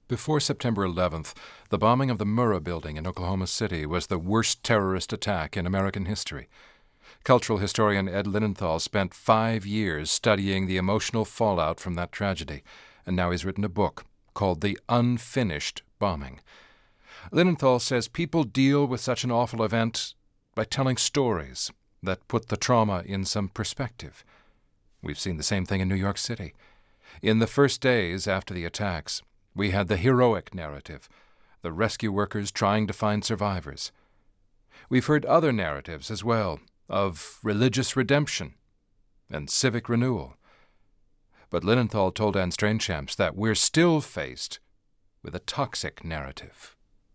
Before September 11th, the bombing of the Murrah Building in Oklahoma City was the worst terrorist attack in American history. Cultural historian Ed Linenthal spent 5 years studying the emotional fallout from that tragedy, and now he's written a book called The Unfinished Bombing. Linenthal says people deal with such an awful event by telling stories that put the trauma in some perspective. We've seen the same thing in New York City. In the first days after the attacks, we had the heroic narrative, the rescue workers trying to find survivors. We've heard other narratives as well, of religious redemption and civic renewal. But Linenthal told Anne Strainchamps that we're still faced with a toxic narrative.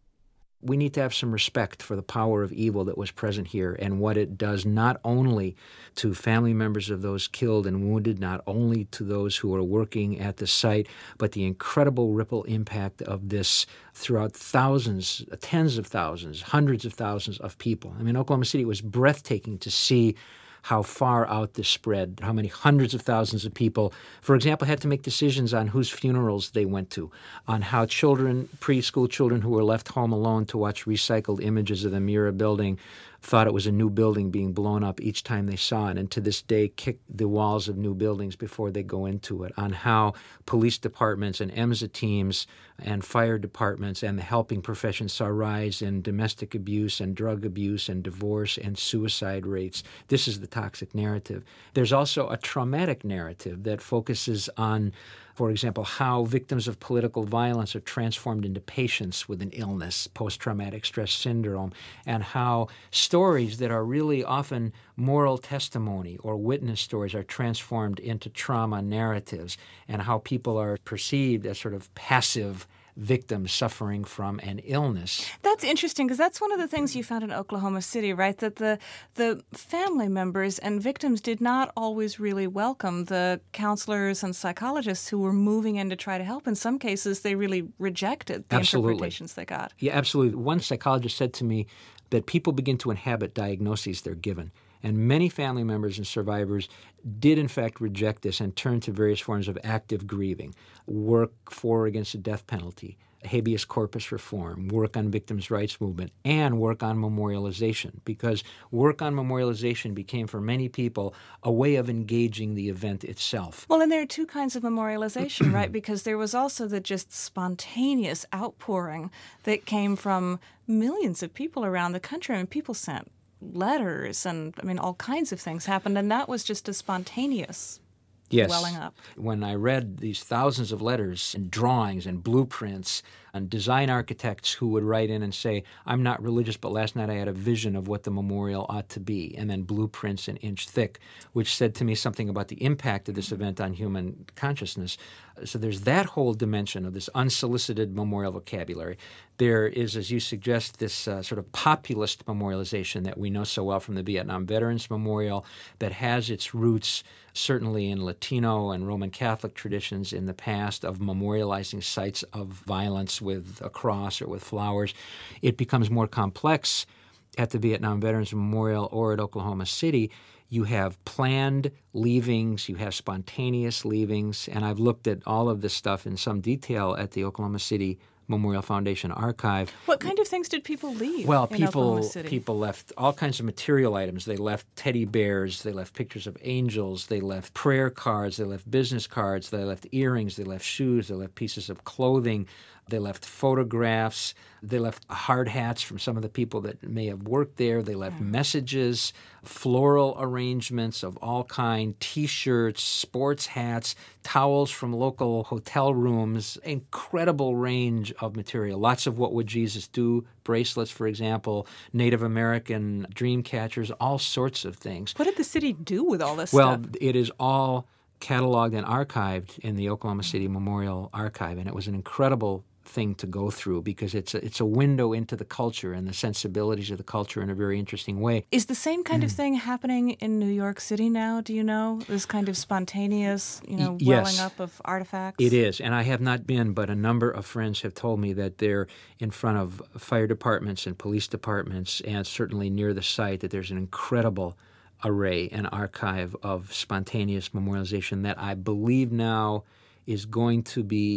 We need to have some respect for the power of evil that was present here and what it does not only to family members of those killed and wounded, not only to those who are working at the site, but the incredible ripple impact of this throughout thousands, tens of thousands, hundreds of thousands of people. I mean, Oklahoma City was breathtaking to see how far out this spread, how many hundreds of thousands of people, for example, had to make decisions on whose funerals they went to, on how children, preschool children who were left home alone to watch recycled images of the Murrah building thought it was a new building being blown up each time they saw it, and to this day kick the walls of new buildings before they go into it, on how police departments and EMSA teams and fire departments and the helping profession saw a rise in domestic abuse and drug abuse and divorce and suicide rates. This is the toxic narrative. There's also a traumatic narrative that focuses on, for example, how victims of political violence are transformed into patients with an illness, post-traumatic stress syndrome, and how stories that are really often moral testimony or witness stories are transformed into trauma narratives, and how people are perceived as sort of passive victims suffering from an illness. That's interesting because that's one of the things you found in Oklahoma City, right? That the family members and victims did not always really welcome the counselors and psychologists who were moving in to try to help. In some cases, they really rejected the interpretations they got. Yeah, absolutely. One psychologist said to me that people begin to inhabit diagnoses they're given. And many family members and survivors did, in fact, reject this and turn to various forms of active grieving, work for or against the death penalty, habeas corpus reform, work on victims' rights movement, and work on memorialization, because work on memorialization became, for many people, a way of engaging the event itself. Well, and there are two kinds of memorialization, right? Because there was also the just spontaneous outpouring that came from millions of people around the country. I mean, people sent letters and, all kinds of things happened, and that was just a spontaneous welling up. When I read these thousands of letters and drawings and blueprints and design architects who would write in and say, I'm not religious, but last night I had a vision of what the memorial ought to be, and then blueprints an inch thick, which said to me something about the impact of this event on human consciousness. So there's that whole dimension of this unsolicited memorial vocabulary. There is, as you suggest, this sort of populist memorialization that we know so well from the Vietnam Veterans Memorial that has its roots certainly in Latino and Roman Catholic traditions in the past of memorializing sites of violence with a cross or with flowers. It becomes more complex at the Vietnam Veterans Memorial or at Oklahoma City. You have planned leavings, you have spontaneous leavings, and I've looked at all of this stuff in some detail at the Oklahoma City Memorial Foundation archive. What kind of things did people leave in Oklahoma City? People left all kinds of material items. They left teddy bears, they left pictures of angels, they left prayer cards, they left business cards, they left earrings, they left shoes, they left pieces of clothing, they left photographs, they left hard hats from some of the people that may have worked there, they left messages, floral arrangements of all kind, T-shirts, sports hats, towels from local hotel rooms, incredible range of material. Lots of What Would Jesus Do? Bracelets, for example, Native American dream catchers, all sorts of things. What did the city do with all this stuff? Well, it is all cataloged and archived in the Oklahoma City Memorial Archive, and it was an incredible thing to go through because it's a window into the culture and the sensibilities of the culture in a very interesting way. Is the same kind of thing happening in New York City now, do you know? This kind of spontaneous, welling up of artifacts? It is, and I have not been, but a number of friends have told me that they're in front of fire departments and police departments and certainly near the site that there's an incredible array and archive of spontaneous memorialization that I believe now is going to be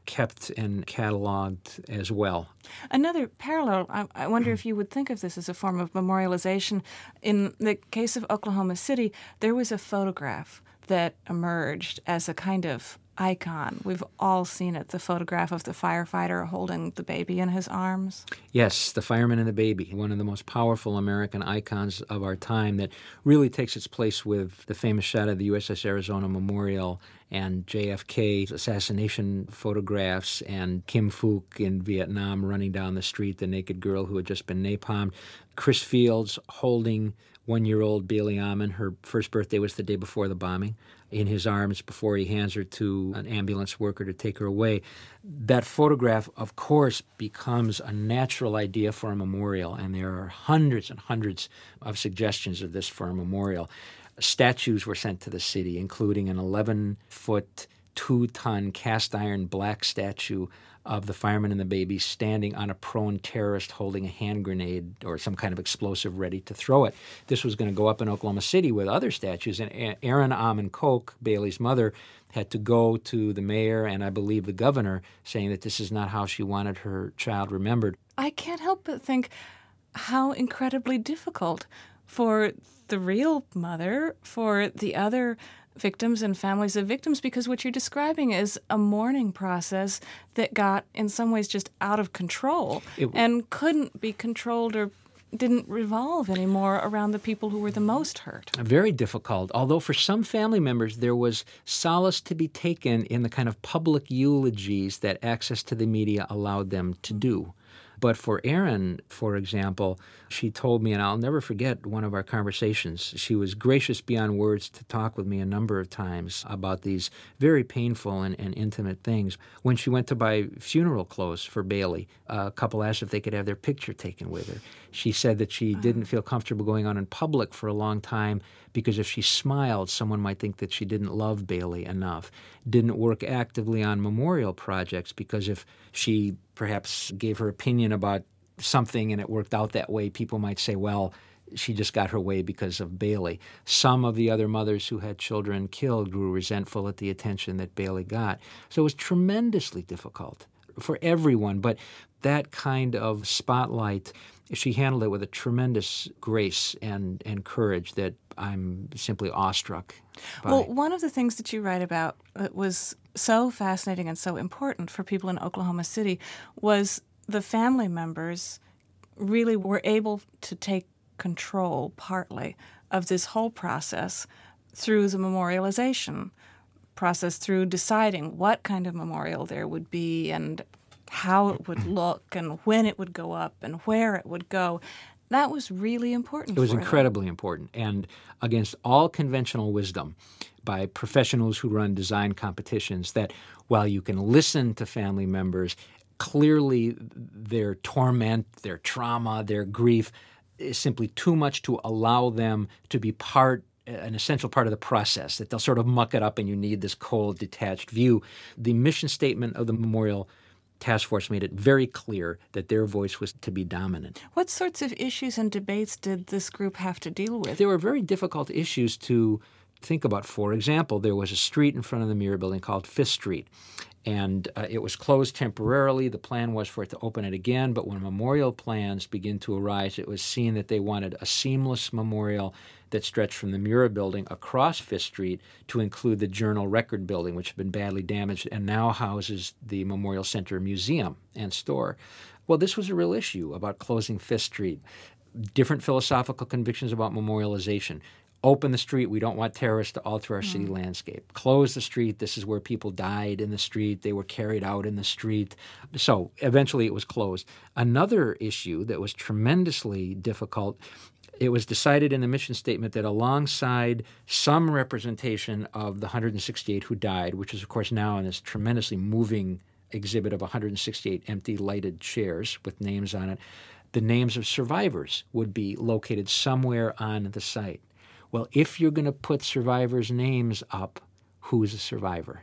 kept and cataloged as well. Another parallel, I wonder if you would think of this as a form of memorialization. In the case of Oklahoma City, there was a photograph that emerged as a kind of icon. We've all seen it, the photograph of the firefighter holding the baby in his arms. Yes, the fireman and the baby, one of the most powerful American icons of our time that really takes its place with the famous shot of the USS Arizona Memorial and JFK's assassination photographs and Kim Phuc in Vietnam running down the street, the naked girl who had just been napalmed. Chris Fields holding 1-year-old Bailey Ammon. Her first birthday was the day before the bombing, in his arms before he hands her to an ambulance worker to take her away. That photograph, of course, becomes a natural idea for a memorial, and there are hundreds and hundreds of suggestions of this for a memorial. Statues were sent to the city, including an 11-foot, 2-ton cast-iron black statue of the fireman and the baby standing on a prone terrorist holding a hand grenade or some kind of explosive ready to throw it. This was going to go up in Oklahoma City with other statues, and Erin Ammon Koch, Bailey's mother, had to go to the mayor and I believe the governor saying that this is not how she wanted her child remembered. I can't help but think how incredibly difficult for the real mother, for the other victims and families of victims, because what you're describing is a mourning process that got, in some ways, just out of control and couldn't be controlled or didn't revolve anymore around the people who were the most hurt. Very difficult, although for some family members there was solace to be taken in the kind of public eulogies that access to the media allowed them to do. But for Erin, for example, she told me, and I'll never forget one of our conversations, she was gracious beyond words to talk with me a number of times about these very painful and intimate things. When she went to buy funeral clothes for Bailey, a couple asked if they could have their picture taken with her. She said that she didn't feel comfortable going out in public for a long time because if she smiled, someone might think that she didn't love Bailey enough. Didn't work actively on memorial projects because if she perhaps gave her opinion about something and it worked out that way, people might say, well, she just got her way because of Bailey. Some of the other mothers who had children killed grew resentful at the attention that Bailey got. So it was tremendously difficult for everyone, but that kind of spotlight, she handled it with a tremendous grace and courage that I'm simply awestruck by. Well, one of the things that you write about that was so fascinating and so important for people in Oklahoma City was the family members really were able to take control, partly, of this whole process through the memorialization process, through deciding what kind of memorial there would be and how it would look and when it would go up and where it would go. That was really important. It was incredibly important. And against all conventional wisdom by professionals who run design competitions, that while you can listen to family members, clearly their torment, their trauma, their grief is simply too much to allow them to be an essential part of the process, that they'll sort of muck it up and you need this cold, detached view. The mission statement of the Memorial Task Force made it very clear that their voice was to be dominant. What sorts of issues and debates did this group have to deal with? There were very difficult issues to think about. For example, there was a street in front of the Muir Building called Fifth Street, and it was closed temporarily. The plan was for it to open it again, but when memorial plans began to arise, it was seen that they wanted a seamless memorial that stretched from the Muir Building across Fifth Street to include the Journal Record Building, which had been badly damaged and now houses the Memorial Center Museum and store. Well, this was a real issue about closing Fifth Street. Different philosophical convictions about memorialization. Open the street, we don't want terrorists to alter our city landscape. Close the street, this is where people died in the street, they were carried out in the street. So eventually it was closed. Another issue that was tremendously difficult, it was decided in the mission statement that alongside some representation of the 168 who died, which is of course now in this tremendously moving exhibit of 168 empty lighted chairs with names on it, the names of survivors would be located somewhere on the site. Well, if you're going to put survivors' names up, who's a survivor?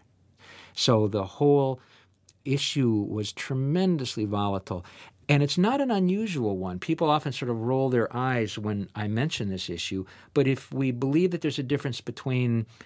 So the whole issue was tremendously volatile. And it's not an unusual one. People often sort of roll their eyes when I mention this issue. But if we believe that there's a difference between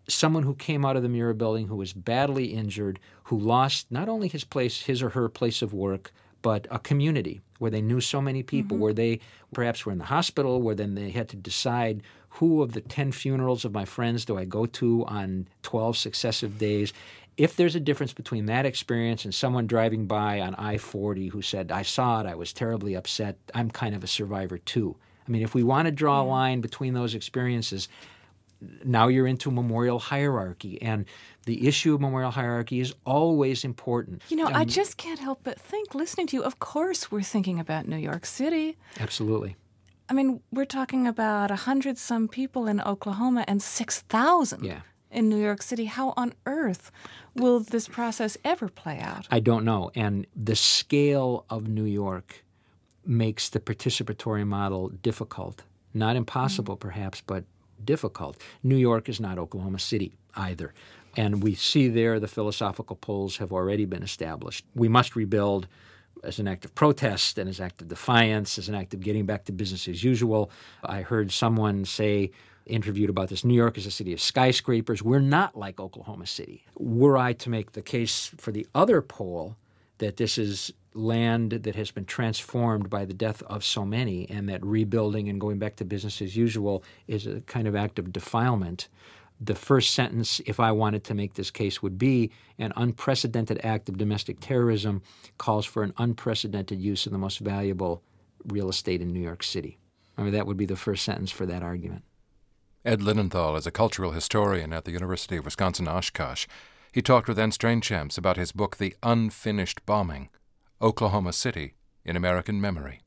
someone who came out of the Murrah building who was badly injured, who lost not only his or her place of work, but a community where they knew so many people, where they perhaps were in the hospital, where then they had to decide who of the 10 funerals of my friends do I go to on 12 successive days. If there's a difference between that experience and someone driving by on I-40 who said, I saw it, I was terribly upset, I'm kind of a survivor too. I mean, if we want to draw a line between those experiences, now you're into memorial hierarchy, and the issue of memorial hierarchy is always important. You know, I just can't help but think, listening to you, of course we're thinking about New York City. Absolutely. I mean, we're talking about 100-some people in Oklahoma and 6,000 in New York City. How on earth will this process ever play out? I don't know. And the scale of New York makes the participatory model difficult. Not impossible, perhaps, but difficult. New York is not Oklahoma City either. And we see there the philosophical poles have already been established. We must rebuild as an act of protest and as an act of defiance, as an act of getting back to business as usual. I heard someone say, interviewed about this, New York is a city of skyscrapers. We're not like Oklahoma City. Were I to make the case for the other pole, that this is land that has been transformed by the death of so many, and that rebuilding and going back to business as usual is a kind of act of defilement, the first sentence, if I wanted to make this case, would be an unprecedented act of domestic terrorism calls for an unprecedented use of the most valuable real estate in New York City. I mean, that would be the first sentence for that argument. Ed Linenthal is a cultural historian at the University of Wisconsin-Oshkosh. He talked with Anne Strainchamps about his book, The Unfinished Bombing, Oklahoma City in American Memory.